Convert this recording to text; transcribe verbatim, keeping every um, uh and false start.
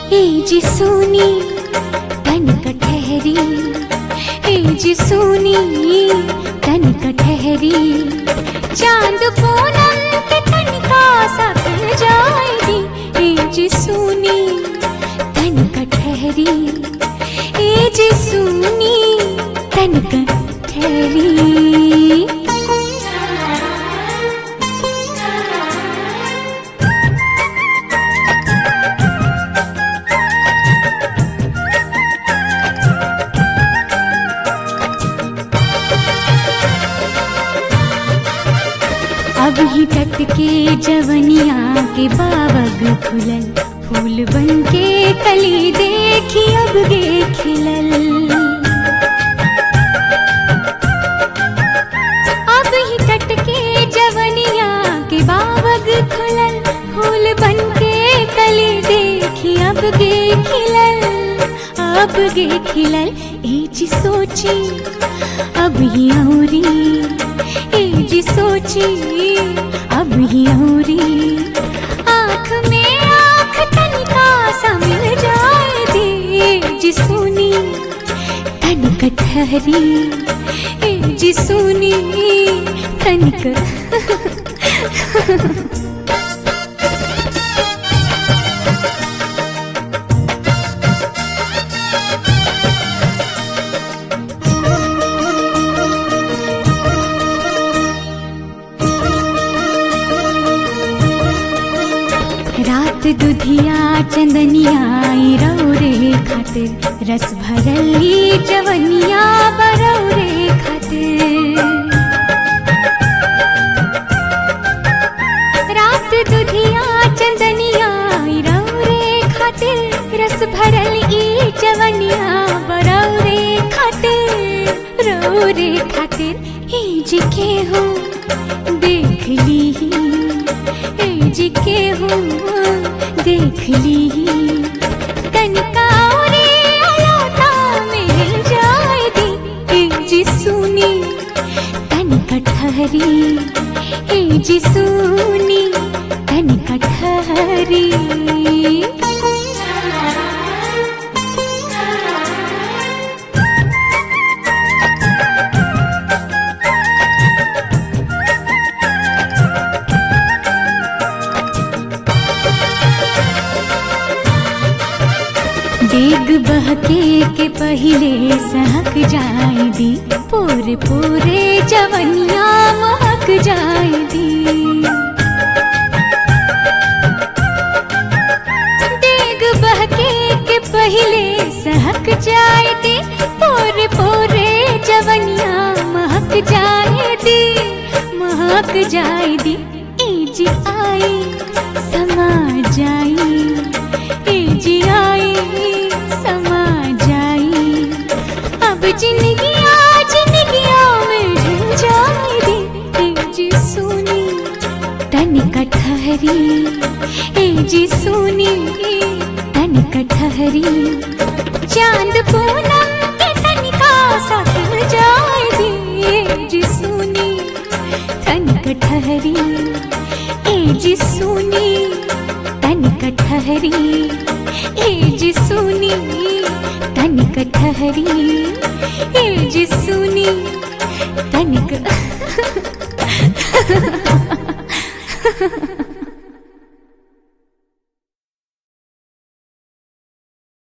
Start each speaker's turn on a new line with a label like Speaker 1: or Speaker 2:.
Speaker 1: ए जी सोनी तनिक ठहरी, ए जी सोनी तनिक ठहरी, चांद पूनम के तनिका सा खिल जाएगी। ए जी सोनी तनिक ठहरी, ए जी सोनी तनिक ठहरी। अब ही टट के जवनिया के बावग खुलल, फूल बन के कली देखी अब गे खिलल। अब ही टट के जवनिया के बावग खुलल, फूल बन के कली देखी अब गे खिलल, अब गे खिलल। ए जी सोची अब ही औरी, ए जी सोची अब ही औरी, आँख में आँख तनिका सा मिल जाए दे। ए जी सोनी तनिक ठहरी, ए जी सोनी तनिक रात दुधिया चंदनिया रौरे खातिर, रस भरली जवनिया बरौरे खातिर। रात दुधिया चंदनिया रौरे खातिर, रस भरली जवनिया बरौरे खातिर, रौरे खातिर। ए जी के हो देख ली, ए जी के हो देख ली, तनिका औरे अलोता मिल जाए दी। ए जी सोनी तनिक ठहरी, ए जी सोनी तनिक ठहरी। डेग बहके के पहिले सहक जाए दी, पूरे पूरे जवनिया महक जाए दी। डेग बहके के पहिले सहक जाए दी, पूरे पूरे जवनिया महक जाए दी, महक जाए दी। ए जी आई समा जाई, ए जी आई समा जाई, अब जिंदगिया जिंदगिया में ढल जाए दी। ए जी सोनी तनिक ठहरी, ए जी सोनी तनिक ठहरी, चांद पूनम के तनिका सा खिल जाए दी। ए जी सोनी तनिक ठहरी, ए जी सोनी तनिक ठहरी, ए जी सोनी तनिक ठहरी, ए जी सोनी तनिक